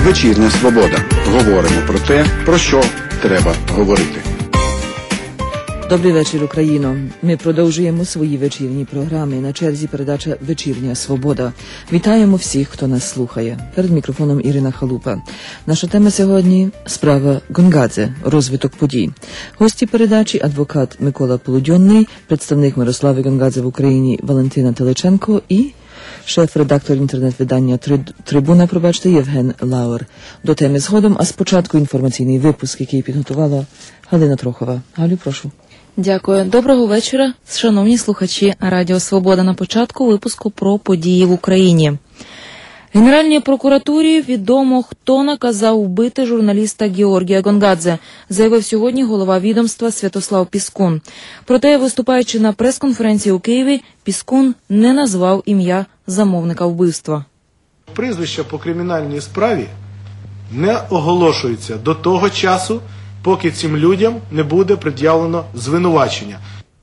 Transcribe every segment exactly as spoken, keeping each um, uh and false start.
Вечірня Свобода. Говоримо про те, про що треба говорити. Добрий вечір, Україно. Ми продовжуємо свої вечірні програми. На черзі передача «Вечірня Свобода». Вітаємо всіх, хто нас слухає. Перед мікрофоном Ірина Халупа. Наша тема сьогодні – справа Гонгадзе, розвиток подій. Гості передачі – адвокат Микола Полудьонний, представник Мирослави Гонгадзе в Україні Валентина Теличенко і шеф-редактор інтернет-видання «Трибуна», пробачте, Євген Лауер. До теми згодом, а спочатку інформаційний випуск, який підготувала Галина Трохова. Галю, прошу. Дякую. Доброго вечора, шановні слухачі Радіо Свобода. На початку випуску про події в Україні. Генеральній прокуратурі відомо, хто наказав вбити журналіста Георгія Гонгадзе, заявив сьогодні голова відомства Святослав Піскун. Проте, виступаючи на прес-конференції у Києві, Піскун не назвав ім'я замовника вбивства. Прізвище по кримінальній справі не оголошується до того часу, поки цим людям не буде пред'явлено звинувачення.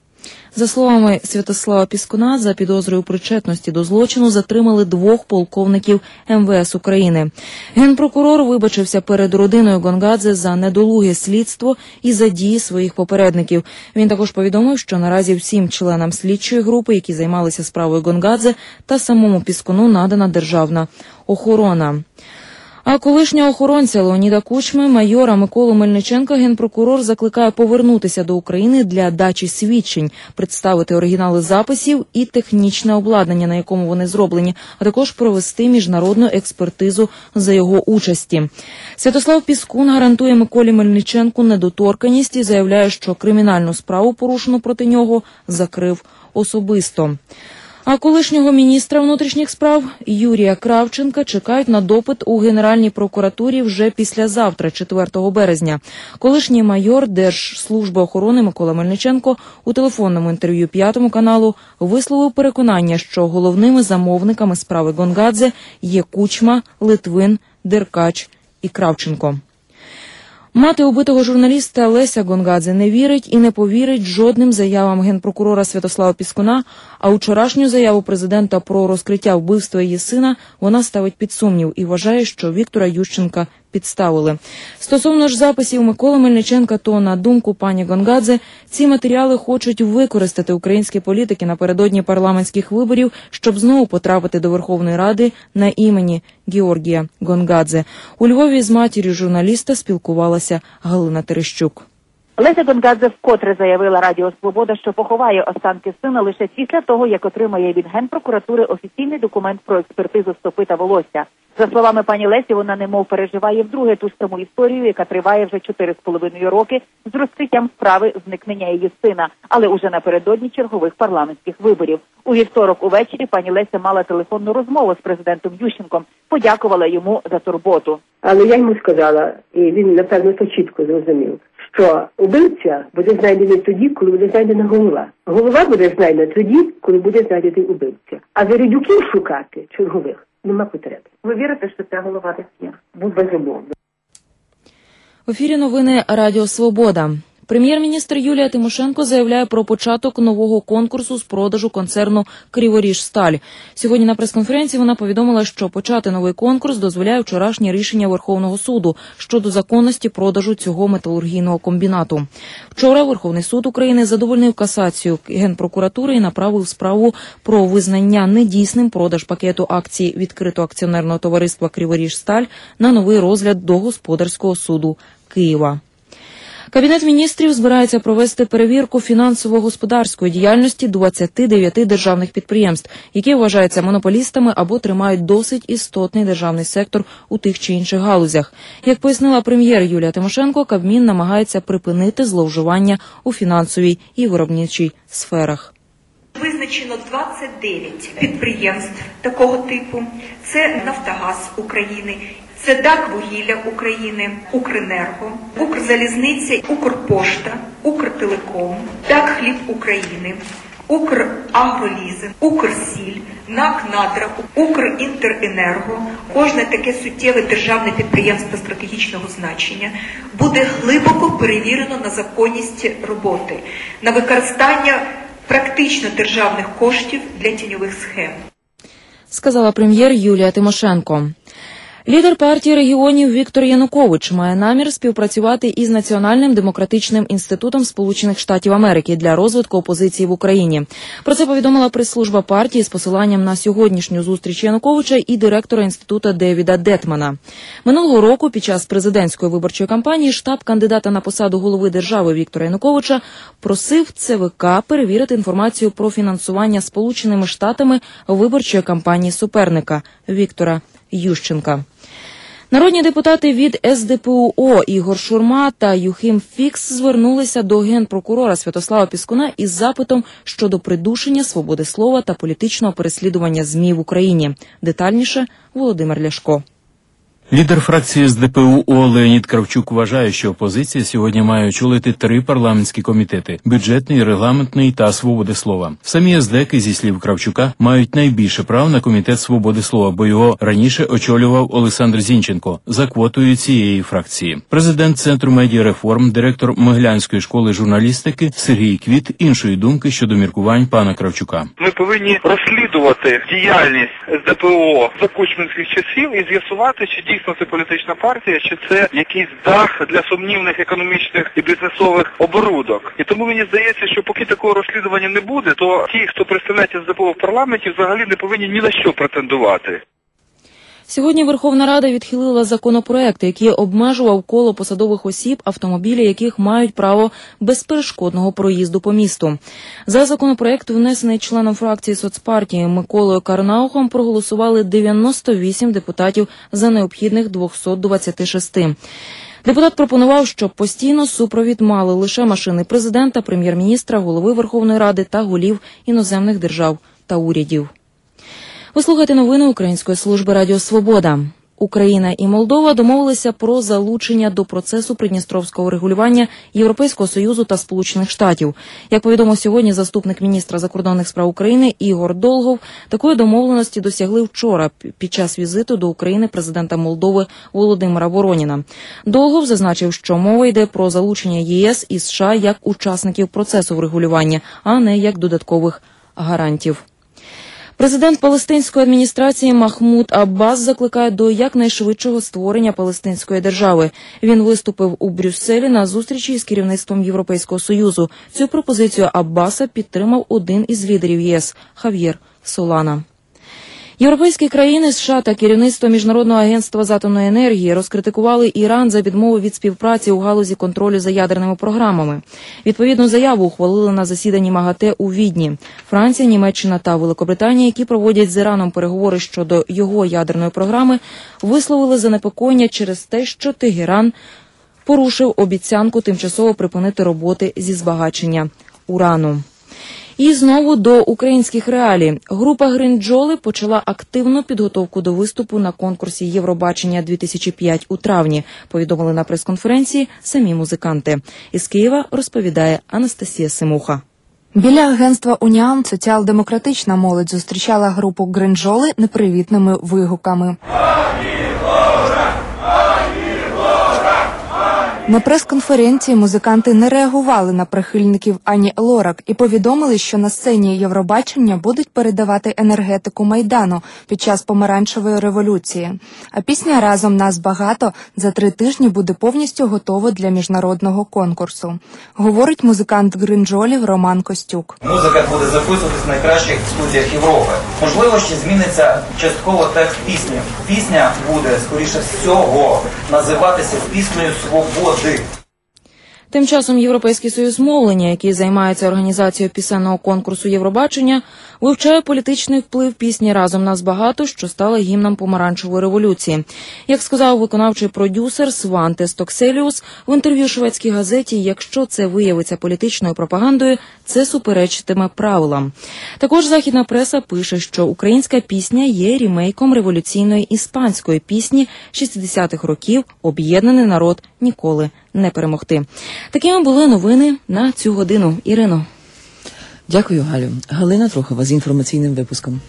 За словами Святослава Піскуна, за підозрою причетності до злочину затримали двох полковників ем ве ес України. Генпрокурор вибачився перед родиною Гонгадзе за недолуге слідство і за дії своїх попередників. Він також повідомив, що наразі всім членам слідчої групи, які займалися справою Гонгадзе, та самому Піскуну надана державна охорона. А колишнього охоронця Леоніда Кучми, майора Миколу Мельниченка, генпрокурор закликає повернутися до України для дачі свідчень, представити оригінали записів і технічне обладнання, на якому вони зроблені, а також провести міжнародну експертизу за його участі. Святослав Піскун гарантує Миколі Мельниченку недоторканність і заявляє, що кримінальну справу, порушену проти нього, закрив особисто. А колишнього міністра внутрішніх справ Юрія Кравченка чекають на допит у Генеральній прокуратурі вже післязавтра, четвертого березня. Колишній майор Держслужби охорони Микола Мельниченко у телефонному інтерв'ю П'ятому каналу висловив переконання, що головними замовниками справи Гонгадзе є Кучма, Литвин, Деркач і Кравченко. Мати убитого журналіста Леся Гонгадзе не вірить і не повірить жодним заявам генпрокурора Святослава Піскуна, а вчорашню заяву президента про розкриття вбивства її сина вона ставить під сумнів і вважає, що Віктора Ющенка підставили. Стосовно ж записів Миколи Мельниченка, то, на думку пані Гонгадзе, ці матеріали хочуть використати українські політики напередодні парламентських виборів, щоб знову потрапити до Верховної Ради на імені Георгія Гонгадзе. У Львові з матір'ю журналіста спілкувалася Галина Терещук. Леся Гонгадзе вкотре заявила Радіо Свобода, що поховає останки сина лише після того, як отримає від Генпрокуратури офіційний документ про експертизу стопи та волосся. За словами пані Лесі, вона немов переживає вдруге ту ж саму історію, яка триває вже чотири з половиною роки з розкриттям справи зникнення її сина, але уже напередодні чергових парламентських виборів. У вівторок увечері пані Леся мала телефонну розмову з президентом Ющенком, подякувала йому за турботу. Але я йому сказала, і він, напевно, то чітко зрозумів, що убивця буде знайдений тоді, коли буде знайдена голова. Голова буде знайдена тоді, коли буде знайдений убивця. А виродюків шукати чергових нема потреби. Ви вірите, що ця голова десь є? Будь безумовно. В ефірі новини Радіо Свобода. Прем'єр-міністр Юлія Тимошенко заявляє про початок нового конкурсу з продажу концерну «Криворіжсталь». Сьогодні на прес-конференції вона повідомила, що почати новий конкурс дозволяє вчорашнє рішення Верховного суду щодо законності продажу цього металургійного комбінату. Вчора Верховний суд України задовольнив касацію Генпрокуратури і направив справу про визнання недійсним продаж пакету акцій відкритого акціонерного товариства «Криворіжсталь» на новий розгляд до Господарського суду Києва. Кабінет міністрів збирається провести перевірку фінансово-господарської діяльності двадцяти дев'яти державних підприємств, які вважаються монополістами або тримають досить істотний державний сектор у тих чи інших галузях. Як пояснила прем'єр Юлія Тимошенко, Кабмін намагається припинити зловживання у фінансовій і виробничій сферах. Визначено двадцять дев'ять підприємств такого типу. Це «Нафтогаз України», це ДАК «Вугілля України», «Укренерго», «Укрзалізниця», «Укрпошта», «Укртелеком», ДАК «Хліб України», «Украгролізи», «Укрсіль», НАК «Надра», «Укрінтеренерго». Кожне таке суттєве державне підприємство стратегічного значення буде глибоко перевірено на законність роботи, на використання практично державних коштів для тіньових схем. Сказала прем'єр Юлія Тимошенко. Лідер партії регіонів Віктор Янукович має намір співпрацювати із Національним демократичним інститутом Сполучених Штатів Америки для розвитку опозиції в Україні. Про це повідомила прес-служба партії з посиланням на сьогоднішню зустріч Януковича і директора інституту Девіда Детмана. Минулого року під час президентської виборчої кампанії штаб кандидата на посаду голови держави Віктора Януковича просив ЦВК перевірити інформацію про фінансування Сполученими Штатами виборчої кампанії суперника Віктора Ющенка. Народні депутати від ес де пе о Ігор Шурма та Юхим Фікс звернулися до генпрокурора Святослава Піскуна із запитом щодо придушення свободи слова та політичного переслідування ЗМІ в Україні. Детальніше Володимир Ляшко. Лідер фракції ес де пе о Леонід Кравчук вважає, що опозиція сьогодні має очолити три парламентські комітети – бюджетний, регламентний та свободи слова. Самі ес-деки, зі слів Кравчука, мають найбільше прав на комітет свободи слова, бо його раніше очолював Олександр Зінченко за квотою цієї фракції. Президент Центру медіареформ, директор Могилянської школи журналістики Сергій Квіт іншої думки щодо міркувань пана Кравчука. Ми повинні розслідувати діяльність ес де пе о за кучминських часів і з'ясувати, чи дійсно це політична партія, чи це якийсь дах для сумнівних економічних і бізнесових оборудок. І тому мені здається, що поки такого розслідування не буде, то ті, хто представляють ес де пе о в парламенті, взагалі не повинні ні на що претендувати. Сьогодні Верховна Рада відхилила законопроект, який обмежував коло посадових осіб, автомобілі яких мають право безперешкодного проїзду по місту. За законопроект, внесений членом фракції соцпартії Миколою Карнаухом, проголосували дев'яносто вісім депутатів за необхідних двісті двадцять шість. Депутат пропонував, щоб постійно супровід мали лише машини президента, прем'єр-міністра, голови Верховної Ради та голів іноземних держав та урядів. Ви слухаєте новини Української служби Радіо Свобода. Україна і Молдова домовилися про залучення до процесу придністровського регулювання Європейського Союзу та Сполучених Штатів. Як повідомив сьогодні заступник міністра закордонних справ України Ігор Долгов, такої домовленості досягли вчора під час візиту до України президента Молдови Володимира Вороніна. Долгов зазначив, що мова йде про залучення ЄС і США як учасників процесу врегулювання, а не як додаткових гарантів. Президент палестинської адміністрації Махмуд Аббас закликає до якнайшвидшого створення палестинської держави. Він виступив у Брюсселі на зустрічі з керівництвом Європейського Союзу. Цю пропозицію Аббаса підтримав один із лідерів ЄС – Хав'єр Солана. Європейські країни, США та керівництво Міжнародного агентства з атомної енергії розкритикували Іран за відмову від співпраці у галузі контролю за ядерними програмами. Відповідну заяву ухвалили на засіданні МАГАТЕ у Відні. Франція, Німеччина та Великобританія, які проводять з Іраном переговори щодо його ядерної програми, висловили занепокоєння через те, що Тегеран порушив обіцянку тимчасово припинити роботи зі збагачення урану. І знову до українських реалій. Група «Гринджоли» почала активну підготовку до виступу на конкурсі «Євробачення дві тисячі п'ять» у травні, повідомили на прес-конференції самі музиканти. Із Києва розповідає Анастасія Семуха. Біля агентства «Уніан» соціал-демократична молодь зустрічала групу «Гринджоли» непривітними вигуками. На прес-конференції музиканти не реагували на прихильників Ані Лорак і повідомили, що на сцені Євробачення будуть передавати енергетику Майдану під час помаранчевої революції. А пісня «Разом нас багато» за три тижні буде повністю готова для міжнародного конкурсу. Говорить музикант Гринджолів Роман Костюк. Музика буде записуватись в найкращих студіях Європи. Можливо, ще зміниться частково текст пісні. Пісня буде, скоріше всього, називатися «Піснею свободи». Тим часом Європейський союз мовлення, який займається організацією пісенного конкурсу Євробачення, вивчає політичний вплив пісні «Разом нас багато», що стала гімном помаранчевої революції. Як сказав виконавчий продюсер Сванте Стокселіус в інтерв'ю шведській газеті, якщо це виявиться політичною пропагандою, це суперечитиме правилам. Також західна преса пише, що українська пісня є рімейком революційної іспанської пісні шістдесятих років «Об'єднаний народ ніколи не перемогти». Такими були новини на цю годину. Ірино. Дякую, Галю. Галина Трохова з інформаційним випуском.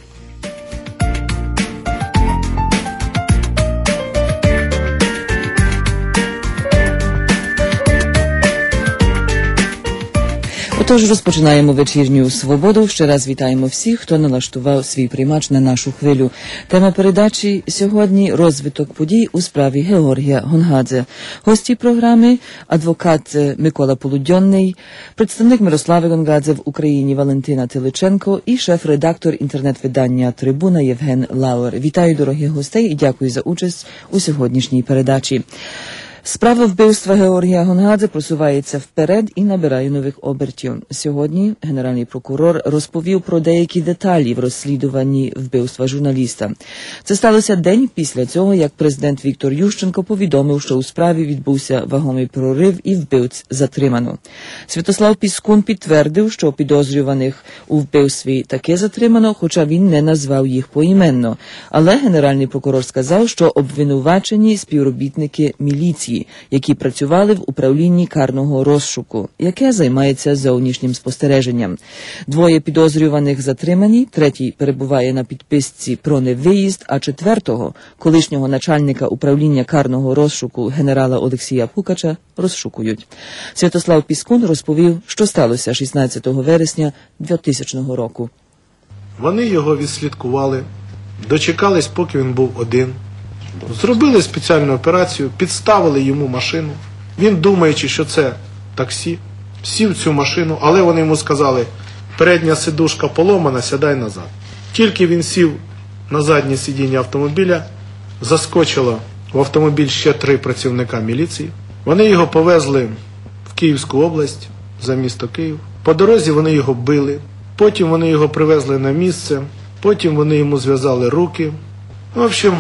Тож розпочинаємо вечірню свободу. Ще раз вітаємо всіх, хто налаштував свій приймач на нашу хвилю. Тема передачі сьогодні – розвиток подій у справі Георгія Гонгадзе. Гості програми – адвокат Микола Полудьонний, представник Мирослави Гонгадзе в Україні Валентина Теличенко і шеф-редактор інтернет-видання «Трибуна» Євген Лауер. Вітаю дорогих гостей і дякую за участь у сьогоднішній передачі. Справа вбивства Георгія Гонгадзе просувається вперед і набирає нових обертів. Сьогодні генеральний прокурор розповів про деякі деталі в розслідуванні вбивства журналіста. Це сталося день після цього, як президент Віктор Ющенко повідомив, що у справі відбувся вагомий прорив і вбивць затримано. Святослав Піскун підтвердив, що підозрюваних у вбивстві таки затримано, хоча він не назвав їх поіменно. Але генеральний прокурор сказав, що обвинувачені співробітники міліції, які працювали в управлінні карного розшуку, яке займається зовнішнім спостереженням. Двоє підозрюваних затримані, третій перебуває на підписці про невиїзд, а четвертого, колишнього начальника управління карного розшуку генерала Олексія Пукача, розшукують. Святослав Піскун розповів, що сталося шістнадцятого вересня двохтисячного року. Вони його відслідкували, дочекались, поки він був один. Зробили спеціальну операцію, підставили йому машину. Він, думаючи, що це таксі, сів в цю машину, але вони йому сказали, передня сидушка поломана, сідай назад. Тільки він сів на заднє сидіння автомобіля, заскочило в автомобіль ще три працівника міліції. Вони його повезли в Київську область, за місто Київ. По дорозі вони його били, потім вони його привезли на місце, потім вони йому зв'язали руки. В общем,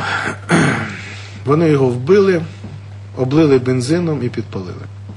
вони його вбили, облили бензином і підпалили.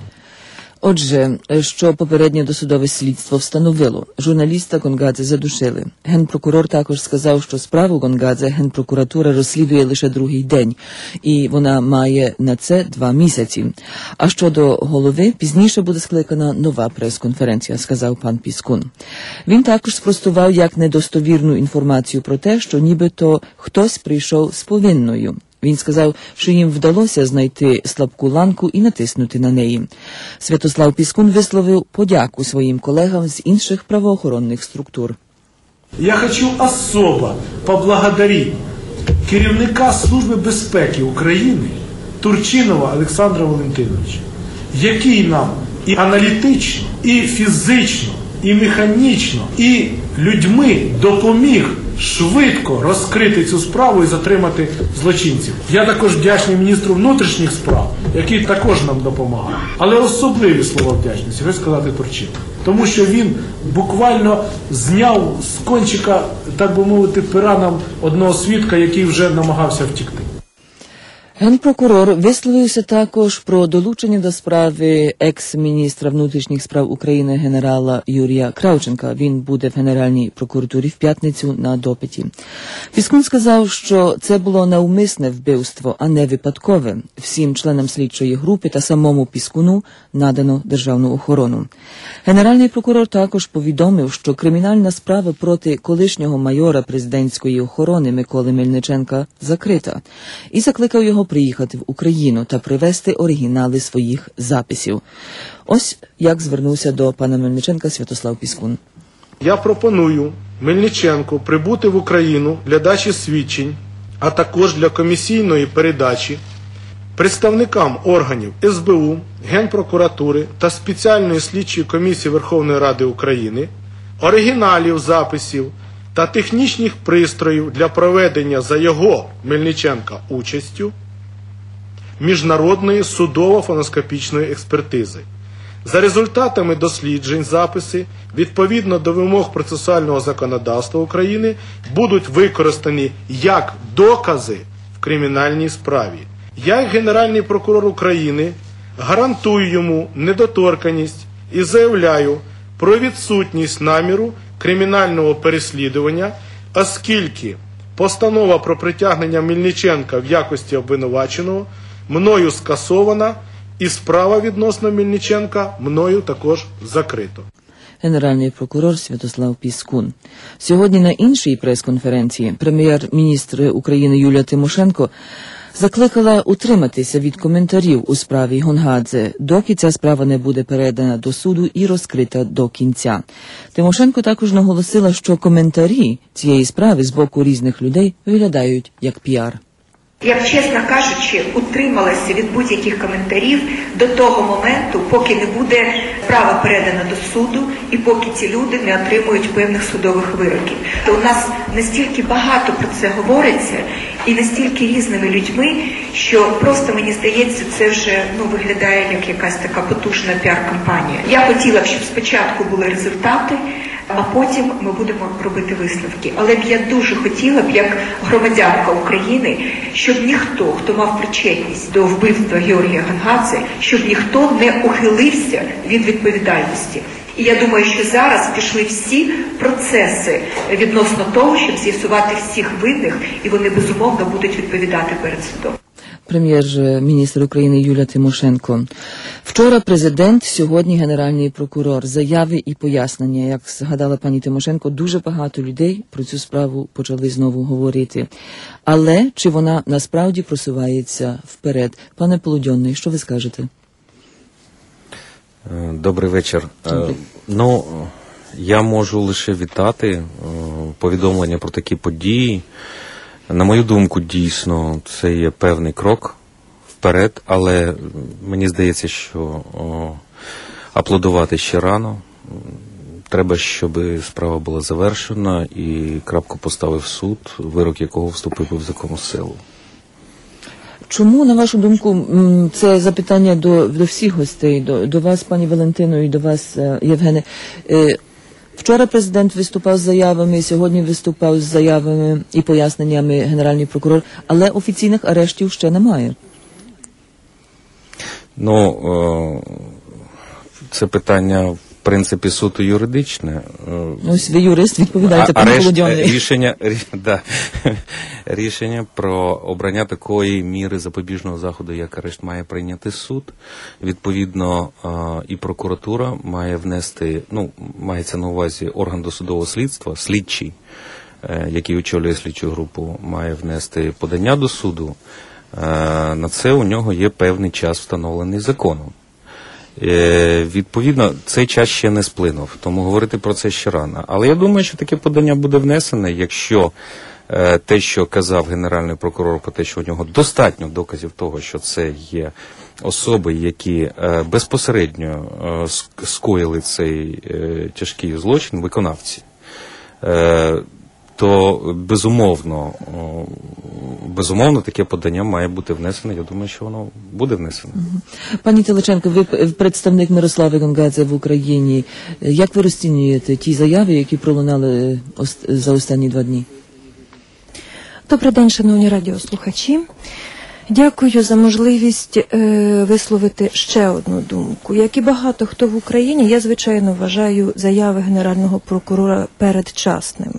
Отже, що попереднє досудове слідство встановило, журналіста Гонгадзе задушили. Генпрокурор також сказав, що справу Гонгадзе Генпрокуратура розслідує лише другий день, і вона має на це два місяці. А щодо голови, пізніше буде скликана нова прес-конференція, сказав пан Піскун. Він також спростував як недостовірну інформацію про те, що нібито хтось прийшов з повинною. Він сказав, що їм вдалося знайти слабку ланку і натиснути на неї. Святослав Піскун висловив подяку своїм колегам з інших правоохоронних структур. Я хочу особо поблагодарить керівника Служби безпеки України Турчинова Олександра Валентиновича, який нам і аналітично, і фізично, і механічно, і людьми допоміг швидко розкрити цю справу і затримати злочинців. Я також вдячний міністру внутрішніх справ, який також нам допомагає. Але особливі слова вдячності хочу сказати Турчину. Тому що він буквально зняв з кончика, так би мовити, пера нам одного свідка, який вже намагався втікти. Генпрокурор висловився також про долучення до справи екс-міністра внутрішніх справ України генерала Юрія Кравченка. Він буде в Генеральній прокуратурі в п'ятницю на допиті. Піскун сказав, що це було навмисне вбивство, а не випадкове. Всім членам слідчої групи та самому Піскуну надано державну охорону. Генеральний прокурор також повідомив, що кримінальна справа проти колишнього майора президентської охорони Миколи Мельниченка закрита і закликав його приїхати в Україну та привезти оригінали своїх записів. Ось як звернувся до пана Мельниченка Святослав Піскун. Я пропоную Мельниченку прибути в Україну для дачі свідчень, а також для комісійної передачі представникам органів ес бе у, Генпрокуратури та Спеціальної слідчої комісії Верховної Ради України оригіналів записів та технічних пристроїв для проведення за його, Мельниченка, участю міжнародної судово-фоноскопічної експертизи. За результатами досліджень записи, відповідно до вимог процесуального законодавства України, будуть використані як докази в кримінальній справі. Я, як Генеральний прокурор України, гарантую йому недоторканність і заявляю про відсутність наміру кримінального переслідування, оскільки постанова про притягнення Мельниченка в якості обвинуваченого мною скасована і справа відносно Мельниченка мною також закрито. Генеральний прокурор Святослав Піскун. Сьогодні на іншій прес-конференції прем'єр-міністр України Юлія Тимошенко Закликала утриматися від коментарів у справі Гонгадзе, доки ця справа не буде передана до суду і розкрита до кінця. Тимошенко також наголосила, що коментарі цієї справи з боку різних людей виглядають як піар. Я б, чесно кажучи, утрималася від будь-яких коментарів до того моменту, поки не буде справа передана до суду і поки ці люди не отримують певних судових вироків. То у нас настільки багато про це говориться і настільки різними людьми, що просто, мені здається, це вже ну, виглядає як якась така потужна піар-кампанія. Я хотіла б, щоб спочатку були результати, а потім ми будемо робити висновки. Але б я дуже хотіла б, як громадянка України, щоб ніхто, хто мав причетність до вбивства Георгія Гонгадзе, щоб ніхто не ухилився від відповідальності. І я думаю, що зараз пішли всі процеси відносно того, щоб з'ясувати всіх винних, і вони, безумовно, будуть відповідати перед судом. Прем'єр-міністр України Юлія Тимошенко. Вчора президент, сьогодні генеральний прокурор. Заяви і пояснення, як згадала пані Тимошенко, дуже багато людей про цю справу почали знову говорити. Але чи вона насправді просувається вперед? Пане Полудьонний, що ви скажете? Добрий вечір. Добрий. Ну, я можу лише вітати повідомлення про такі події. На мою думку, дійсно, це є певний крок вперед, але мені здається, що о, аплодувати ще рано. Треба, щоб справа була завершена і крапку поставив суд, вирок якого вступив в законну силу. Чому, на вашу думку, це запитання до, до всіх гостей, до, до вас, пані Валентино, і до вас, Євгене. Вчора президент виступав з заявами, сьогодні виступав з заявами і поясненнями генеральний прокурор, але офіційних арештів ще немає. Ну, це питання, в принципі, суто юридичне. Ось ви юрист, відповідаєте, пане Полудьонний. Рішення, да, рішення про обрання такої міри запобіжного заходу, як арешт, має прийняти суд. Відповідно, і прокуратура має внести, ну, мається на увазі орган досудового слідства, слідчий, який очолює слідчу групу, має внести подання до суду. На це у нього є певний час, встановлений законом. Е, відповідно, цей час ще не сплинув, тому говорити про це ще рано. Але я думаю, що таке подання буде внесене, якщо е, те, що казав генеральний прокурор, про те, що у нього достатньо доказів того, що це є особи, які е, безпосередньо е, скоїли цей е, тяжкий злочин, виконавці, е, то безумовно, безумовно таке подання має бути внесене. Я думаю, що воно буде внесено. Пані Теличенко, ви представник Мирослави Гонгадзе в Україні. Як ви розцінюєте ті заяви, які пролунали за останні два дні? Добрий день, шановні радіослухачі. Дякую за можливість е, висловити ще одну думку. Як і багато хто в Україні, я, звичайно, вважаю заяви Генерального прокурора передчасними.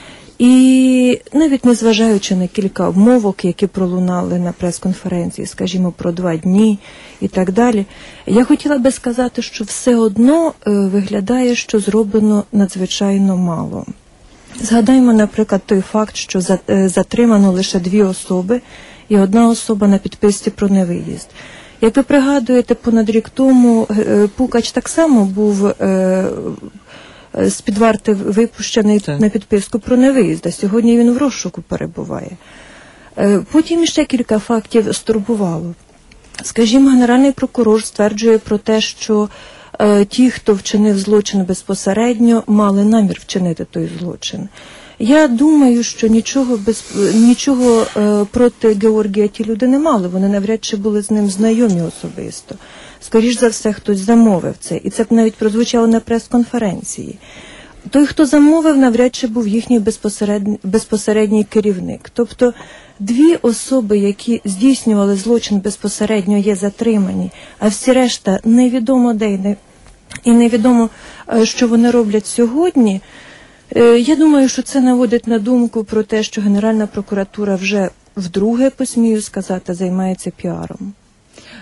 І навіть незважаючи на кілька обмовок, які пролунали на прес-конференції, скажімо, про два дні і так далі, я хотіла би сказати, що все одно е, виглядає, що зроблено надзвичайно мало. Згадаймо, наприклад, той факт, що за, е, затримано лише дві особи і одна особа на підписці про невиїзд. Як ви пригадуєте, понад рік тому е, Пукач так само був е, з-під варти випущений так. на підписку про невиїзд, а сьогодні він в розшуку перебуває. Потім ще кілька фактів стурбувало. Скажімо, генеральний прокурор стверджує про те, що е, ті, хто вчинив злочин безпосередньо, мали намір вчинити той злочин. Я думаю, що нічого, без, нічого е, проти Георгія ті люди не мали, вони навряд чи були з ним знайомі особисто. Скоріш за все, хтось замовив це, і це б навіть прозвучало на прес-конференції. Той, хто замовив, навряд чи був їхній безпосередній, безпосередній керівник. Тобто дві особи, які здійснювали злочин безпосередньо, є затримані, а всі решта невідомо де і невідомо, що вони роблять сьогодні. Я думаю, що це наводить на думку про те, що Генеральна прокуратура вже вдруге, посмію сказати, займається піаром.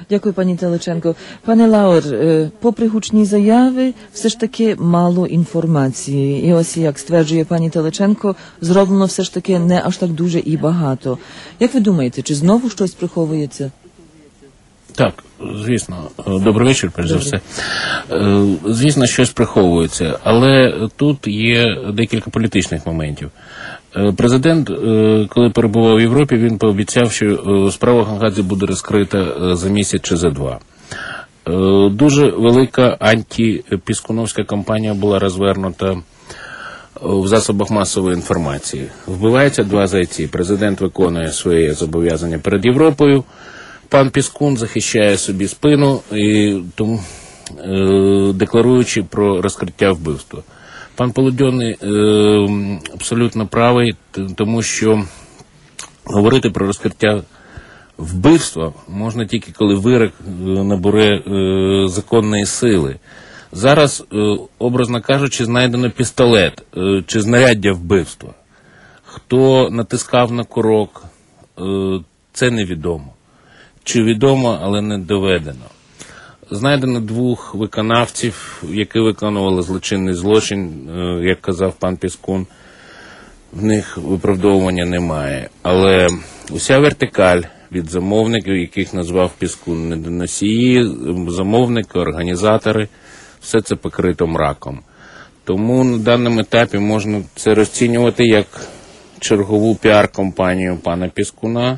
Дякую, пані Теличенко. Пане Лаур, е, попри гучні заяви, все ж таки мало інформації. І ось, як стверджує пані Теличенко, зроблено все ж таки не аж так дуже і багато. Як ви думаєте, чи знову щось приховується? Так, звісно. Добрий вечір, перш за все. Звісно, щось приховується, але тут є декілька політичних моментів. Президент, коли перебував в Європі, він пообіцяв, що справа Гонгадзе буде розкрита за місяць чи за два. Дуже велика антипіскуновська кампанія була розвернута в засобах масової інформації. Вбиваються два зайці. Президент виконує своє зобов'язання перед Європою, пан Піскун захищає собі спину, і тому, е, декларуючи про розкриття вбивства. Пан Полудьонний е, абсолютно правий, тому що говорити про розкриття вбивства можна тільки, коли вирок набере е, законної сили. Зараз, е, образно кажучи, знайдено пістолет е, чи знаряддя вбивства. Хто натискав на курок, е, це невідомо. Чи відомо, але не доведено. Знайдено двох виконавців, які виконували злочинний злочин, як казав пан Піскун, в них виправдовування немає. Але уся вертикаль від замовників, яких назвав Піскун, носії, замовники, організатори, все це покрито мраком. Тому на даному етапі можна це розцінювати як чергову піар-компанію пана Піскуна.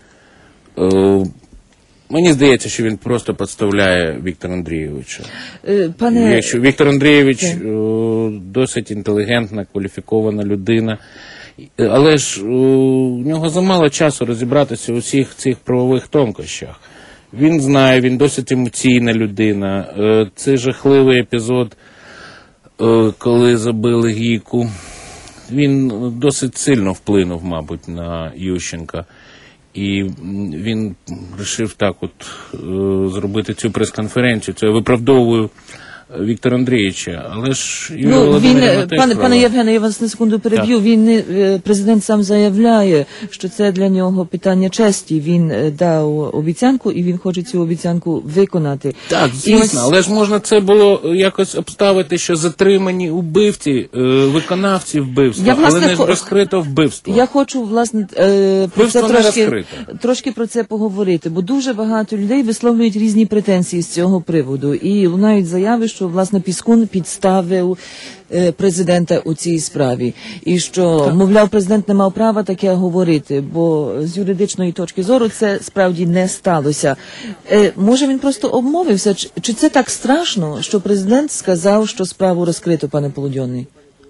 Мені здається, що він просто підставляє Віктора Андрійовича. Пане... Якщо Віктор Андрійович о, досить інтелігентна, кваліфікована людина, але ж о, у нього замало часу розібратися у всіх цих правових тонкощах. Він знає, він досить емоційна людина. Це жахливий епізод, коли забили Гійку. Він досить сильно вплинув, мабуть, на Ющенка. І він вирішив так от е, зробити цю прес-конференцію. Це я виправдовую Віктора Андрійовича, але ж... Ну, він, пане, пане Євгене, я вас на секунду переб'ю. Він, не, президент сам заявляє, що це для нього питання честі. Він дав обіцянку, і він хоче цю обіцянку виконати. Так, звісно, але ж можна це було якось обставити, що затримані убивці, виконавці вбивства, я, власне, але не хо... розкрито вбивство. Я хочу, власне, про це трошки, трошки про це поговорити, бо дуже багато людей висловлюють різні претензії з цього приводу, і лунають заяви, що, власне, Піскун підставив е, президента у цій справі. І що, так. мовляв, президент не мав права таке говорити, бо з юридичної точки зору це справді не сталося. Е, може, він просто обмовився? Чи, чи це так страшно, що президент сказав, що справу розкрито, пане Полудьонний?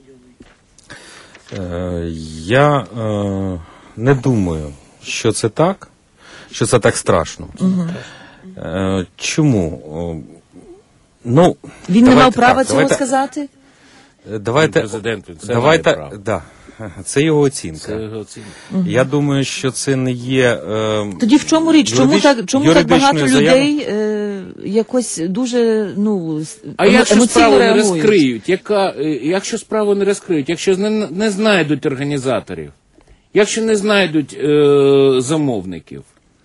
Е, я е, не думаю, що це так, що це так страшно. Угу. Е, чому? Ну, він не мав права цього давайте, сказати? Давайте, президент, це давайте, да, це його оцінка. Це його оцінка. Угу. Я думаю, що це не є... Е, Тоді в чому річ? Чому так, чому так багато заяви? людей е, якось дуже, ну, а якщо справу не розкриють? Яка, якщо справу не розкриють? Якщо не, не знайдуть організаторів? Якщо не знайдуть е, замовників?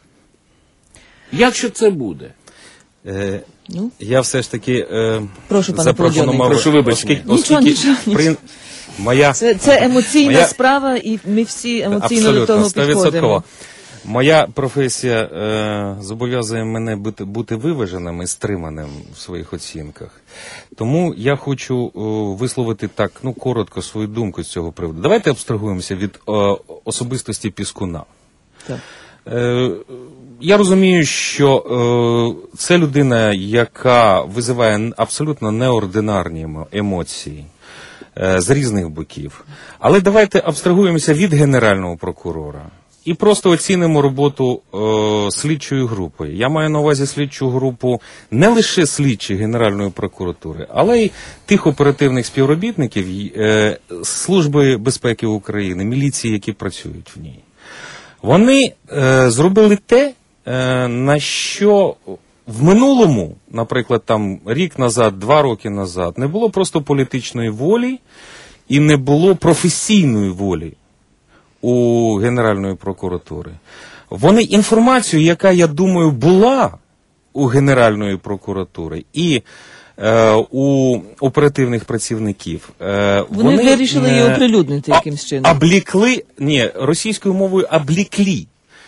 Якщо це буде? Е, ну? Я все ж таки е, Прошу, пане запропонував, Прошу вибачення. Нічого, нічого, нічого. Моя, це, це емоційна моя, справа, і ми всі емоційно до того підходимо. Моя професія е, зобов'язує мене бути, бути виваженим і стриманим в своїх оцінках. Тому я хочу е, висловити так, ну, коротко свою думку з цього приводу. Давайте абстрагуємося від е, особистості Піскуна. Так. Е, Я розумію, що е, це людина, яка визиває абсолютно неординарні емоції е, з різних боків. Але давайте абстрагуємося від Генерального прокурора і просто оцінимо роботу е, слідчої групи. Я маю на увазі слідчу групу не лише слідчих Генеральної прокуратури, але й тих оперативних співробітників е, Служби безпеки України, міліції, які працюють в ній. Вони е, зробили те, е, на що в минулому, наприклад, там рік назад, два роки назад, не було просто політичної волі і не було професійної волі у Генеральної прокуратури. Вони інформацію, яка, я думаю, була у Генеральної прокуратури, і е, у оперативних працівників. Е, вони, вони вирішили її оприлюднити якимсь чином. Облікли, ні, російською мовою облікли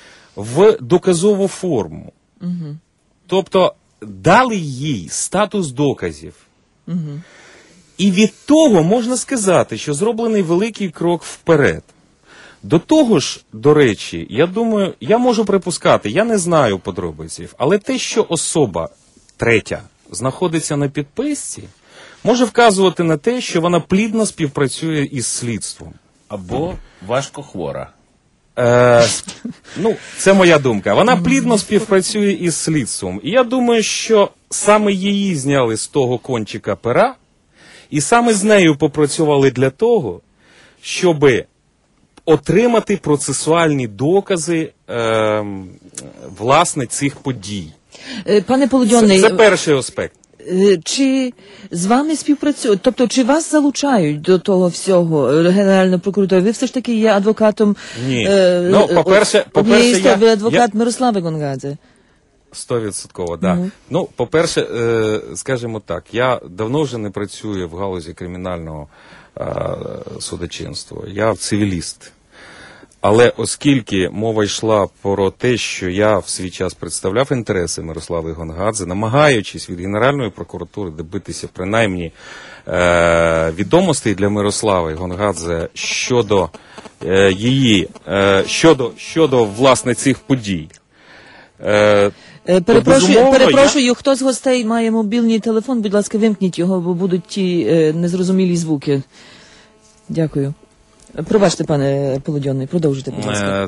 в доказову форму. Угу. Тобто дали їй статус доказів. Угу. І від того можна сказати, що зроблений великий крок вперед. До того ж, до речі, я думаю, я можу припускати, я не знаю подробиців, але те, що особа третя знаходиться на підписці, може вказувати на те, що вона плідно співпрацює із слідством. Або важко хвора. Е, ну, це моя думка. Вона плідно співпрацює із слідством. І я думаю, що саме її зняли з того кончика пера, і саме з нею попрацювали для того, щоб отримати процесуальні докази е, власне цих подій. Пане Полудьонний, це, це перший аспект. Чи з вами співпрацюють, тобто чи вас залучають до того всього Генеральна прокуратура? Ви все ж таки є адвокатом. Ні. Е, ну, по-перше, по-перше, я, ви адвокат я... Мирослави Гонгадзе. Стовідсотково, так. Mm-hmm. Ну, по-перше, е, скажімо так, я давно вже не працюю в галузі кримінального е, судочинства. Я цивіліст. Але оскільки мова йшла про те, що я в свій час представляв інтереси Мирослави Гонгадзе, намагаючись від Генеральної прокуратури добитися принаймні е, відомостей для Мирослави Гонгадзе щодо е, її, е, щодо, щодо, власне, цих подій. Е, Перепрошую, перепрошую я... хто з гостей має мобільний телефон, будь ласка, вимкніть його, бо будуть ті е, незрозумілі звуки. Дякую. Пробачте, пане Полудьонний, продовжуйте, будь ласка.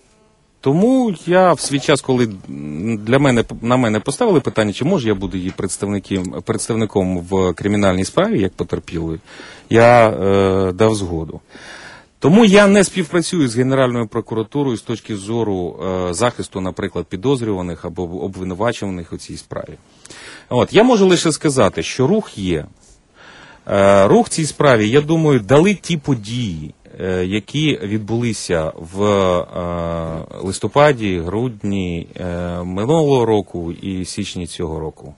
Тому я в свій час, коли для мене, на мене поставили питання, чи може я буду її представником в кримінальній справі, як потерпілий, я е, дав згоду. Тому я не співпрацюю з Генеральною прокуратурою з точки зору е, захисту, наприклад, підозрюваних або обвинувачуваних у цій справі. От, я можу лише сказати, що рух є. Е, рух в цій справі, я думаю, дали ті події, е, які відбулися в е, листопаді, грудні е, минулого року і січні цього року.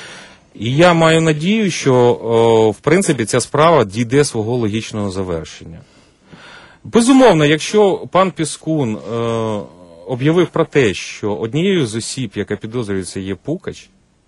І я маю надію, що, о, в принципі, ця справа дійде свого логічного завершення. Безумовно, якщо пан Піскун е, об'явив про те, що однією з осіб, яка підозрюється, є Пукач,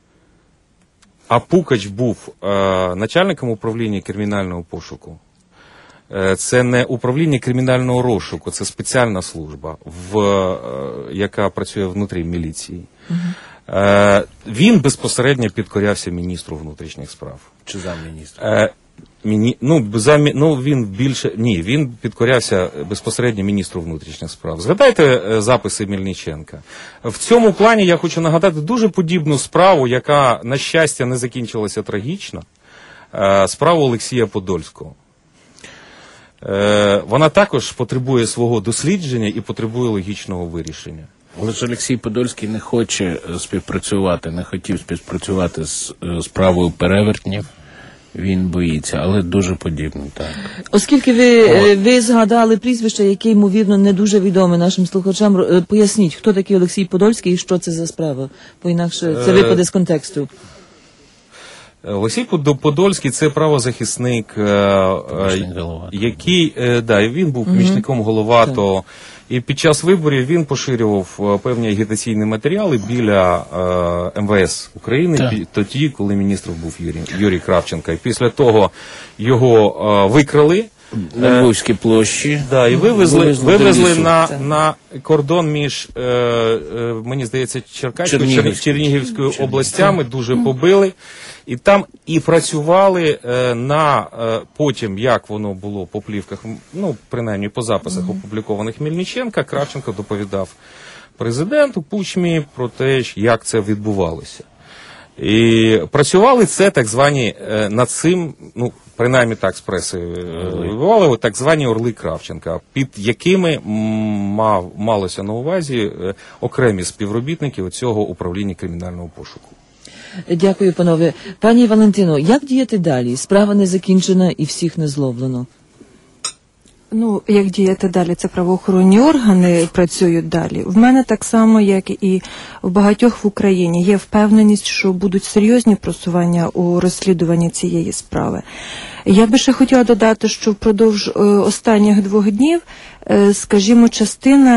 а Пукач був е, начальником управління кримінального пошуку, е, це не управління кримінального розшуку, це спеціальна служба, в, е, яка працює внутрі міліції. Угу. Е, він безпосередньо підкорявся міністру внутрішніх справ. Чи замміністра? Е, Міні... Ну, замі... ну, він більше... Ні, він підкорявся безпосередньо міністру внутрішніх справ. Згадайте е, записи Мельниченка. В цьому плані я хочу нагадати дуже подібну справу, яка, на щастя, не закінчилася трагічно. Е, справу Олексія Подольського. Е, вона також потребує свого дослідження і потребує логічного вирішення. Але ж Олексій Подольський не хоче співпрацювати, не хотів співпрацювати з справою перевертнів. Він боїться, але дуже подібно, так. Оскільки ви, ви згадали прізвище, яке, ймовірно, не дуже відоме нашим слухачам, поясніть, хто такий Олексій Подольський і що це за справа, бо інакше це випаде з контексту. Олексій Подольський – це правозахисник, який, да, він був помічником Головатого. І під час виборів він поширював певні агітаційні матеріали біля е, ем ве ес України, так. Тоді, коли міністром був Юрій, Юрій Кравченко. І після того його е, викрали. На Львовській площі. Да, і вивезли, вивезли, вивезли на, на кордон між, е, е, мені здається, Черкаською, Чернігівською, Чернігівською областями, дуже побили. І там і працювали е, на е, потім, як воно було по плівках, ну, принаймні по записах mm-hmm. опублікованих Мельниченка, Кравченко доповідав президенту Кучмі про те, як це відбувалося. І працювали це так звані, е, над цим, ну, принаймні так з преси вибивали, так звані орли Кравченка, під якими мав, малося на увазі е, окремі співробітники цього управління кримінального пошуку. Дякую, панове. Пані Валентино, як діяти далі? Справа не закінчена і всіх не зловлено. Ну, як діяти далі, це правоохоронні органи працюють далі. В мене так само, як і в багатьох в Україні, є впевненість, що будуть серйозні просування у розслідуванні цієї справи. Я би ще хотіла додати, що впродовж е, останніх двох днів, е, скажімо, частина